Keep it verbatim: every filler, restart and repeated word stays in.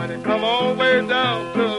When it come all the way down to